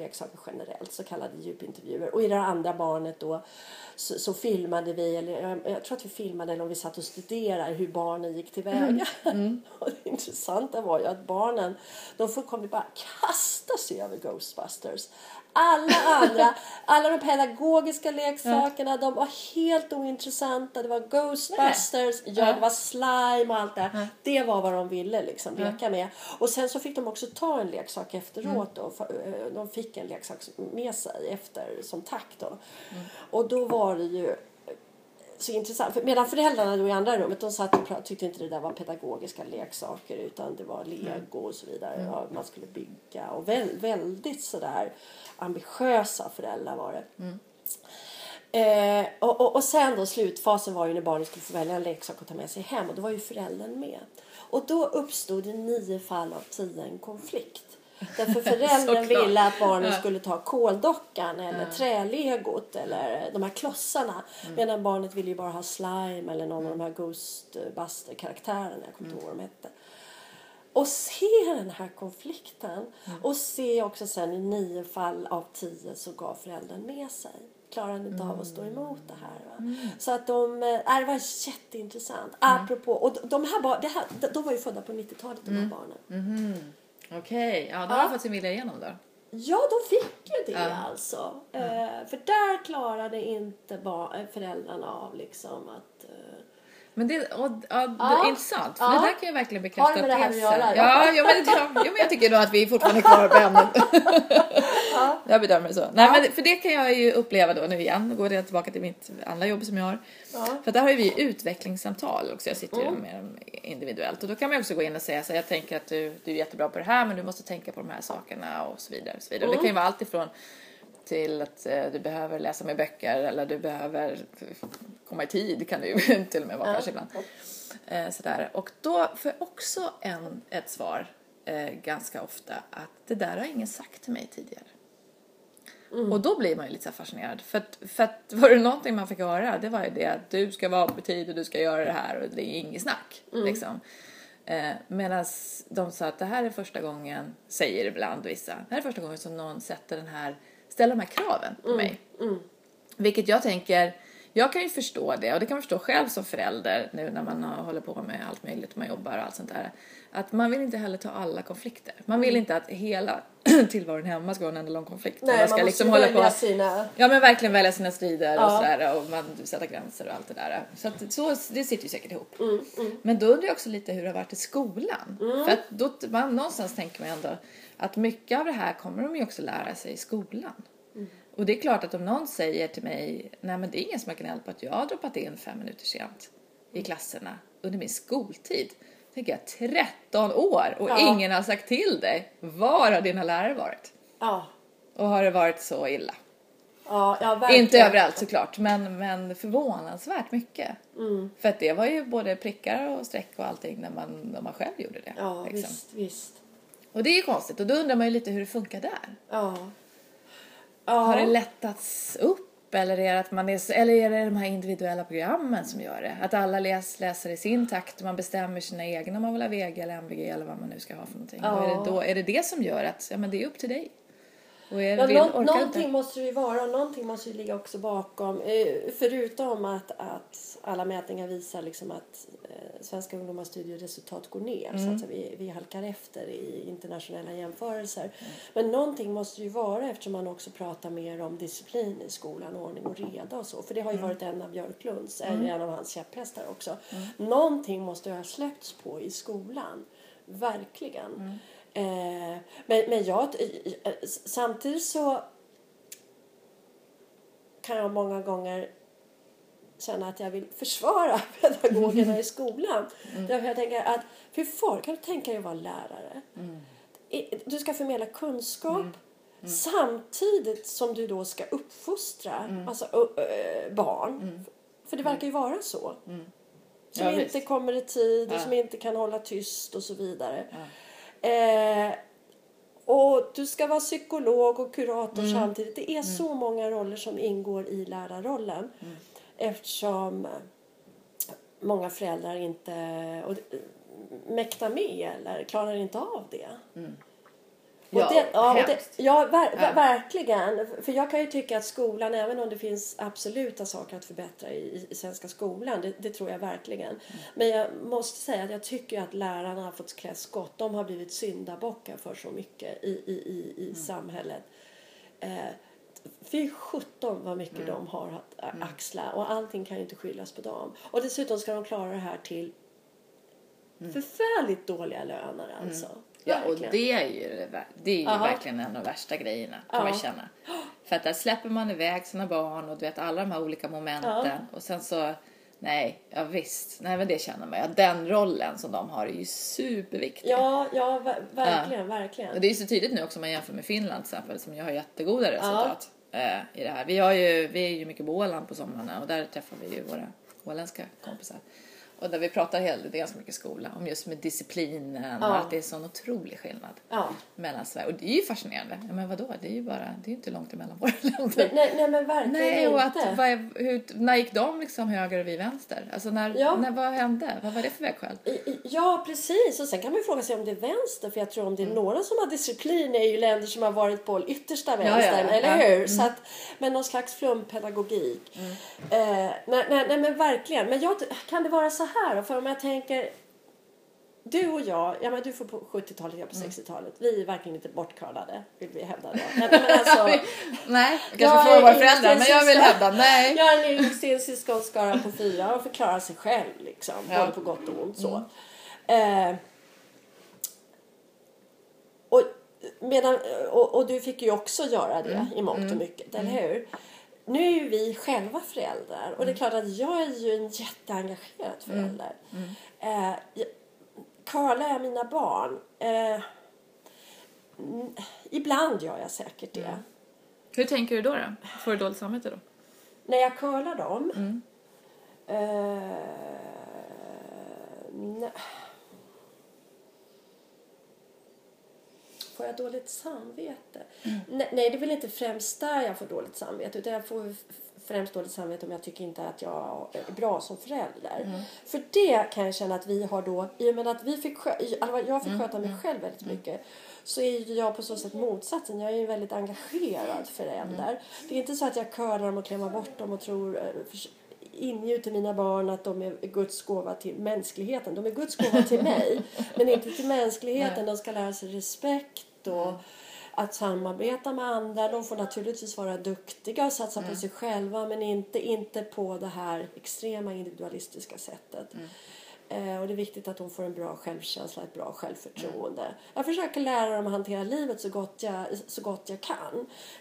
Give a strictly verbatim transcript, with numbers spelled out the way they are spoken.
leksaker generellt, så kallade djupintervjuer. Och i det andra barnet då så, så filmade vi, eller jag, jag tror att vi filmade eller om vi satt och studerade hur barnen gick tillväga. Mm. Mm. Och det intressanta var ju att barnen, de fullkomligt bara kasta sig över Ghostbusters. Alla andra, alla de pedagogiska leksakerna, de var helt ointressanta. Det var Ghostbusters, ja, det var slime och allt det. Mm. Det var vad de ville liksom leka med. Och sen så fick de också ta en leksak efteråt då. De fick en leksak med sig efter som tack då. Mm. Och då var det ju så intressant. För medan föräldrarna då i andra rummet, de satt och tyckte inte det där var pedagogiska leksaker, utan det var Lego och så vidare. Mm. Ja, man skulle bygga. Och väl, väldigt sådär ambitiösa föräldrar var det. Mm. Eh, och, och, och sen då slutfasen var ju när barnen skulle få välja en leksak och ta med sig hem. Och då var ju föräldern med. Och då uppstod i nio fall av tio en konflikt. Därför föräldern ville att barnen skulle ta koldockan eller ja. trälegot eller de här klossarna. Mm. Medan barnet ville ju bara ha slime eller någon mm. av de här Ghostbuster-karaktärerna. Jag kommer inte ihåg vad de hette. Och se den här konflikten. Mm. Och se också sen i nio fall av tio så gav föräldern med sig. Klarade inte mm. av att stå emot det här. Va? Mm. Så att de, äh, det var jätteintressant. Mm. Apropå, och de här, bar, det här de var ju födda på nittiotalet de här mm. barnen. Mm. Okej, okay. ja, de har ja. fått sin vilja igenom då. Ja, de fick ju det ja. alltså. Mm. Uh, för där klarade inte bar- föräldrarna av liksom att... Uh... Men det, och, och, ja. det är intressant, för ja. det där kan jag verkligen bekräfta. Har det med det här att göra? Ja, ja, men, ja, men jag tycker då att vi fortfarande är kvar på ämnet. ja. Jag bedömer det så. Nej, ja. men för det kan jag ju uppleva då nu igen. Då går jag tillbaka till mitt andra jobb som jag har. Ja. För där har vi utvecklingssamtal också. Jag sitter ju mm. med dem individuellt. Och då kan man också gå in och säga så jag tänker att du, du är jättebra på det här, men du måste tänka på de här sakerna och så vidare. Och så vidare. Mm. Det kan ju vara allt ifrån till att eh, du behöver läsa med böcker eller du behöver komma i tid, kan det ju till och med vara ja. kanske ibland. Eh, sådär. Och då får jag också en, ett svar eh, ganska ofta att det där har ingen sagt till mig tidigare. Mm. Och då blir man ju lite så fascinerad. För att, för att var det någonting man fick höra, det var ju det att du ska vara på tid och du ska göra det här och det är inget snack. Mm. Liksom. Eh, medan de sa att det här är första gången, säger ibland vissa, det här är första gången som någon sätter den här, ställer de här kraven på mm. mig. Mm. Vilket jag tänker, jag kan ju förstå det och det kan man förstå själv som förälder nu när man håller på med allt möjligt, man jobbar och allt sånt där. Att man vill inte heller ta alla konflikter. Man vill inte att hela tillvaron hemma ska vara en enda lång konflikt. Nej, man ska man liksom måste hålla välja på, sina... Ja, men verkligen välja sina strider ja. och sådär. Och man sätter gränser och allt det där. Så, att, så det sitter ju säkert ihop. Mm, mm. Men då undrar jag också lite hur det har varit i skolan. Mm. För att då, man, någonstans tänker man ändå att mycket av det här kommer de ju också lära sig i skolan. Mm. Och det är klart att om någon säger till mig, nej men det är ingen som har gnällt på att jag har droppat in fem minuter sent i klasserna under min skoltid. Tänker jag, tretton år och ja. ingen har sagt till dig. Var har dina lärare varit? Ja. Och har det varit så illa? Ja, ja, verkligen. Inte överallt såklart, men, men förvånansvärt mycket. Mm. För att det var ju både prickar och streck och allting när man, när man själv gjorde det. Ja, liksom. visst, visst. Och det är ju konstigt. Och då undrar man ju lite hur det funkar där. Ja. Ja. Har det lättats upp? Eller är, det att man är, eller är det de här individuella programmen som gör det? Att alla läs, läser i sin takt och man bestämmer sina egna om man vill ha V G eller M V G eller vad man nu ska ha för någonting. Ja. Och är, det då, är det det som gör att ja, men det är upp till dig? Och är, ja, vill, nå- någonting inte? måste det ju vara och någonting måste ju ligga också bakom. Eh, förutom att, att alla mätningar visar liksom att eh, svenska ungdomars studieresultat går ner. Mm. Så att vi, vi halkar efter i internationella jämförelser. Mm. Men någonting måste ju vara eftersom man också pratar mer om disciplin i skolan, ordning och reda och så. För det har ju mm. varit en av Björklunds, mm. en av hans käpphästar också. Mm. Någonting måste ju ha släppts på i skolan. Verkligen. Mm. Eh, men, men jag samtidigt så kan jag många gånger känna att jag vill försvara pedagogerna i skolan. Mm. Därför jag tänker att hur får, kan du tänka dig att vara lärare? Mm. Du ska förmedla kunskap mm. Mm. samtidigt som du då ska uppfostra mm. alltså, äh, barn. Mm. För det verkar ju vara så. Mm. Som ja, inte visst. kommer i tid och ja. som inte kan hålla tyst och så vidare. Ja. Eh, och du ska vara psykolog och kurator mm. samtidigt. Det är mm. så många roller som ingår i lärarrollen. Mm. Eftersom många föräldrar inte och, mäktar med eller klarar inte av det. Mm. Ja, och det, ja, och det, hemskt. ja, ver, Ja. verkligen. För jag kan ju tycka att skolan, även om det finns absoluta saker att förbättra i, i svenska skolan, det, det tror jag verkligen. Mm. Men jag måste säga att jag tycker att lärarna har fått klä skott. De har blivit syndabockar för så mycket i, i, i, i mm. samhället. Eh, Fy sjutton vad mycket mm. de har att axla. Och allting kan ju inte skyllas på dem. Och dessutom ska de klara det här till mm. förfärligt dåliga löner alltså. Mm. Ja, och det är ju, det är ju verkligen en av de värsta grejerna, kan ja. man känna. För att där släpper man iväg sina barn och du vet alla de här olika momenten. Ja. Och sen så, nej, ja visst, nej men det känner man. Ja, den rollen som de har är ju superviktig. Ja, ja, verkligen, ja. verkligen. Och det är ju så tydligt nu också om man jämför med Finland till exempel, som ju har jättegoda resultat ja. eh, i det här. Vi, har ju, vi är ju mycket på Åland på somrarna och där träffar vi ju våra åländska kompisar. Och där vi pratar hela det ganska mycket skola om just med disciplinen ja. och att det är sån otrolig skillnad ja. mellan Sverige. Och det är ju fascinerande. Ja, men vadå? Det är ju bara, det är ju inte långt emellan våra länder. Nej, nej men verkligen nej, och inte. Att, vad, hur, när gick de liksom höger och vi vänster? Alltså när, ja. när vad hände? Vad var det för vägskäl? Ja, precis. Och sen kan man ju fråga sig om det är vänster. För jag tror om det är mm. några som har disciplin är ju länder som har varit på yttersta vänstern. Ja, ja, eller ja. hur? Mm. Så att, men någon slags flumpedagogik. Mm. Eh, nej, nej, nej, men verkligen. Men jag, kan det vara så här? För om jag tänker, du och jag, ja men du får på sjuttiotalet, jag på mm. sextiotalet. Vi är verkligen inte bortkarlade, vill vi hävda då. Nej, men alltså, nej, kanske får våra föräldrar, men jag vill hävda, nej. Jag är en yngste syskonskara på fyra och förklarar sig själv liksom, ja. både på gott och ont så. Mm. Eh, och, medan, och, och du fick ju också göra det mm. i mångt och mycket, mm. eller hur? Nu är ju vi själva föräldrar. Mm. Och det är klart att jag är ju en jätteengagerad förälder. Mm. Mm. Eh, Karla är mina barn. Eh, n- ibland gör jag säkert det. Mm. Hur tänker du då då? Får du dåligt samvete då? När jag curlar dem. Mm. Eh, nej. Får jag dåligt samvete? Mm. Nej, nej, det är väl inte främst där jag får dåligt samvete. Utan jag får främst dåligt samvete om jag tycker inte att jag är bra som förälder. Mm. För det kan jag känna att vi har då, i och med att vi fick skö- jag fick sköta mig själv väldigt mycket. Så är jag på så sätt motsatsen. Jag är en väldigt engagerad förälder. Mm. Det är inte så att jag körar dem och klämmer bort dem och tror, ingjuter mina barn att de är Guds gåva till mänskligheten. De är Guds gåva till mig, men inte till mänskligheten. De ska lära sig respekt och mm. att samarbeta med andra. De får naturligtvis vara duktiga och satsa mm. på sig själva, men inte, inte på det här extrema individualistiska sättet. Mm. Eh, och det är viktigt att de får en bra självkänsla, ett bra självförtroende. Mm. Jag försöker lära dem att hantera livet så gott jag, så gott jag kan.